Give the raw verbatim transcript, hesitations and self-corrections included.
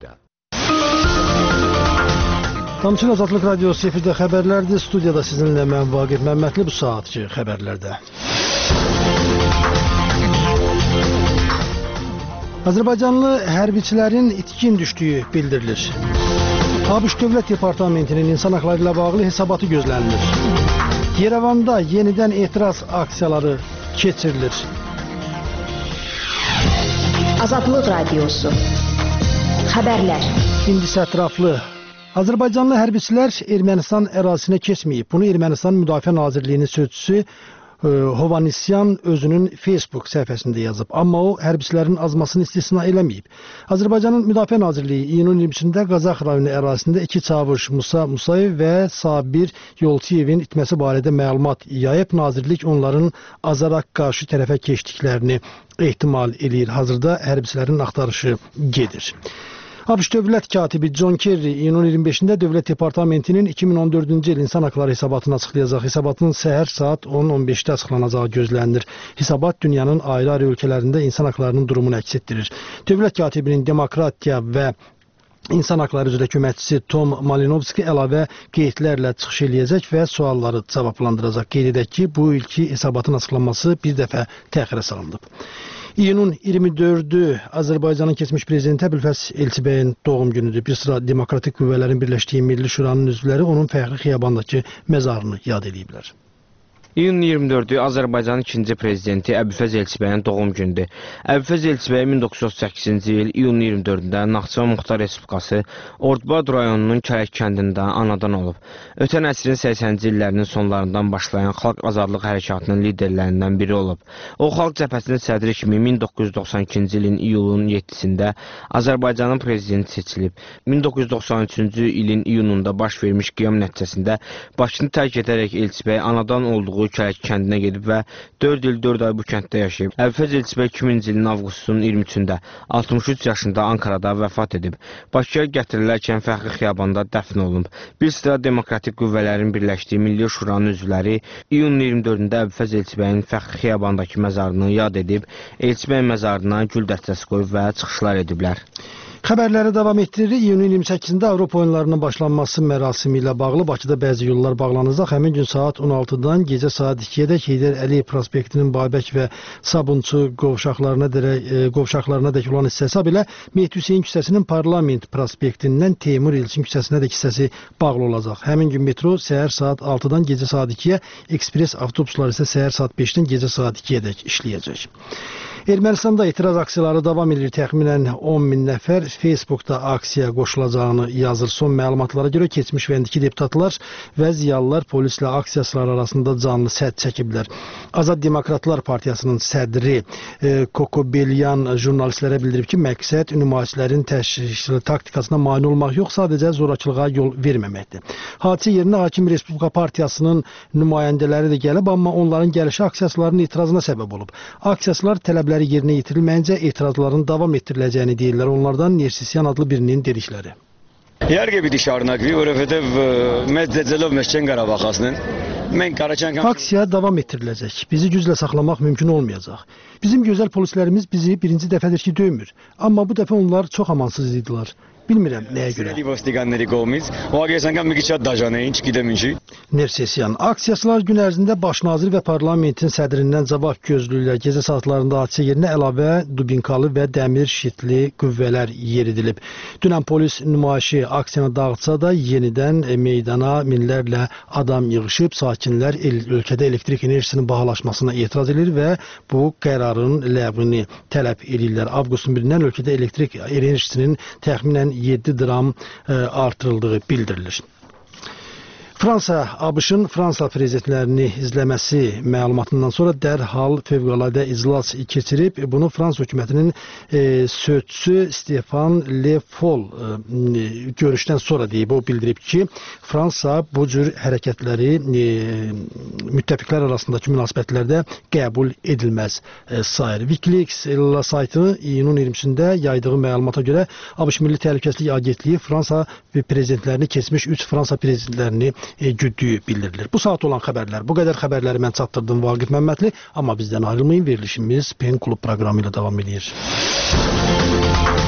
Tamçın Azadlıq Radiosu efirdə xəbərlərdir. Studiyada sizinlə mən Vaqif Məmmədli bu saatki xəbərlərdə. Azərbaycanlı hərbiçilərin itkin düşdüyü bildirilir. ABŞ Dövlət Departamentinin insan haqları ilə bağlı hesabatı gözlənilir. Yerevanda yenidən etiraz aksiyaları keçirilir. Azadlıq Radiosu xəbərlər. İndi isə ətraflı. Azərbaycanlı hərbiçilər Ermənistan ərazisinə keçməyib. Bunu Ermənistan Müdafiə Nazirliyinin sözçüsü Hovannisyan özünün Facebook səhifəsində yazıb. Amma o, hərbiçilərin azmasını istisna eləməyib. Azərbaycanın Müdafiə Nazirliyi iyunun iyirmisində Qazax rayonu ərazisində iki çavuş Musa Musayev və Sabir Yolçiyevin itməsi barədə məlumat yayıb. Nazirlik onların azaraq qarşı tərəfə keçdiklərini ehtimal eləyir. Hazırda hərbiçilərin axtarışı gedir. ABŞ Dövlət katibi John Kerry iyunun iyirmi beşində Dövlət Departamentinin iki min on dördüncü il insan haqları hesabatını açıqlayacaq. Hesabatın səhər saat on on beşdə açıqlanacağı gözlənilir. Hesabat dünyanın ayrı-ayrı ölkələrində insan haqlarının durumunu əks etdirir. Dövlət katibinin demokratiya və İnsan haqları üzrə köməkçisi Tom Malinovski əlavə qeydlərlə çıxış eləyəcək və sualları cavablandıracaq. Qeyd edək ki, bu ilki hesabatın açıqlanması bir dəfə təxirə salınıb. İyunun iyirmi dördü Azərbaycanın keçmiş prezidenti Əbülfəz Elçibəyin doğum günüdür. Bir sıra demokratik qüvvələrin birləşdiyi Milli Şuranın üzvləri onun fəxri xiyabandakı məzarını yad ediblər. İyunun iyirmi dördü Azərbaycanın ikinci prezidenti Əbülfəz Elçibəyin doğum gündür. Əbülfəz Elçibəy min doqquz yüz otuz səkkizinci il iyunun iyirmi dördündə Naxçıvan Muxtar Respublikası Ordubad rayonunun Kələk kəndində anadan olub. Ötən əsrin səksəninci illərinin sonlarından başlayan xalq azadlıq hərəkatının liderlərindən biri olub. O, xalq cəbhəsinin sədri kimi min doqquz yüz doxsan ikinci ilin iyulun yeddisində Azərbaycanın prezidenti seçilib. min doqquz yüz doxsan üçüncü ilin iyununda baş vermiş qiyam nəticəsində Bakını tərk edərək Elçibəy anadan olduğu Kələk kəndinə gedib və dörd il dörd ay bu kənddə yaşayıb. Əbülfəz Elçibəy iki minci ilin avqustun iyirmi üçündə altmış üç yaşında Ankarada vəfat edib. Bakıya gətirilərkən fəxri xiyabanda dəfn olunub. Bir sıra demokratik qüvvələrin birləşdiyi Milli Şuranın üzvləri iyunun iyirmi dördündə Əbülfəz Elçibəyin fəxri xiyabandakı məzarını yad edib, Elçibəy məzarına gül dəstəsi qoyub və çıxışlar ediblər. Xəbərləri davam etdiririk. İyunun iyirmi səkkizində Avropa oyunlarının başlanması mərasimi ilə bağlı Bakıda bəzi yollar bağlanacaq. Həmin gün saat on altıdan gecə saat ikiyədək Heydər Əliyev prospektinin Babək və Sabunçu qovşaqlarına dək olan hissəsi, habelə Mehdi Hüseyin küçəsinin Parlament prospektindən Teymur Elçin küçəsinə dək hissəsi bağlı olacaq. Həmin gün metro səhər saat altıdan gecə saat ikiyə, ekspres avtobuslar isə səhər saat beşdən gecə saat ikiyədək işləyəcək. Ermənistanda etiraz aksiyaları davam edir. Təxminən on min nəfər Facebookda aksiyaya qoşulacağını yazır. Son məlumatlara görə keçmiş və indiki deputatlar və ziyalılar polislə aksiyasılar arasında canlı sədd çəkiblər. Azad Demokratlar Partiyasının sədri e, Kokobelyan jurnalistlərə bildirib ki, məqsəd nümayişlərin təşkili taktikasına mane olmaq yox, sadəcə zorakılığa yol verməməkdir. Hadisə yerinə Hakim Respublika Partiyasının nümayəndələri də gəlib, amma onların gəlişi aksiyasıların etirazına səbəb olub. Aksiyasılar tələblər yerinə yetirilməyincə etirazların davam etdiriləcəyini deyirlər. Onlardan Nersisyan adlı birinin dedikləri. Yargı bir dışarınakvi, orafetev Medzezelov Meşçen Qarabağasının Aksiya davam etdiriləcək. Bizi güclə saxlamaq mümkün olmayacaq. Bizim gözəl polislərimiz bizi birinci dəfədir ki, döymür. Amma bu dəfə onlar çox amansız idilər. Bilmirəm nəyə görə. Nersesyan. Aksiyasılar gün ərzində baş nazir və parlamentin sədrindən cavab gözləyirlər. Gecə saatlarında hadisə yerinə əlavə dubinkalı və dəmir şitli qüvvələr yeridilib. Dünən polis nümayişi aksiyanı dağıtsa da yenidən meydana minlərlə adam yığışıb. Sakinlər el ölkədə elektrik enerjisinin bahalaşmasına etiraz edir və bu qərarın ləğvini tələb edirlər. Avqustun birindən ölkədə elektrik enerjisinin təxminən yeddi dram artırıldığı bildirilir. Fransa, ABŞ-ın Fransa prezidentlərini izləməsi məlumatından sonra dərhal fövqəladə iclas keçirib. Bunu Fransa hökumətinin e, sözçüsü Stefan Le Foll e, görüşdən sonra deyib. O bildirib ki, Fransa bu cür hərəkətləri e, müttəfiqlər arasındakı münasibətlərdə qəbul edilməz e, sayır. Wikileaks saytı iyunun iyirmisində yaydığı məlumata görə ABŞ Milli Təhlükəsizlik Agentliyi Fransa prezidentlərini keçmiş üç Fransa prezidentlərini E, güddüyü bildirilir. Bu saat olan xəbərlər. Bu qədər xəbərləri mən çatdırdım Vaqif Məmmədli. Amma bizdən ayrılmayın. Verilişimiz Pen Klub proqramı ilə davam edir.